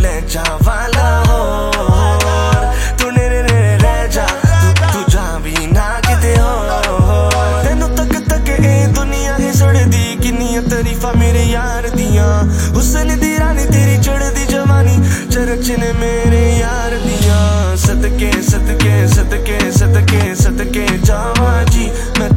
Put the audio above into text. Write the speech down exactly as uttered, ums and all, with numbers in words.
ले जावा लाहौर, तू नेरे नेरे रह जा, तू तू जा भी ना किते होर। तेनू तक तक ए दुनिया ही सड़दी, किन्नियां तारीफां मेरे यार दियां। हुस्न दी रानी तेरी चढ़दी जवानी, चरच ने मेरे यार दियां। सदके सदके सदके सदके सदके जावा जी मैं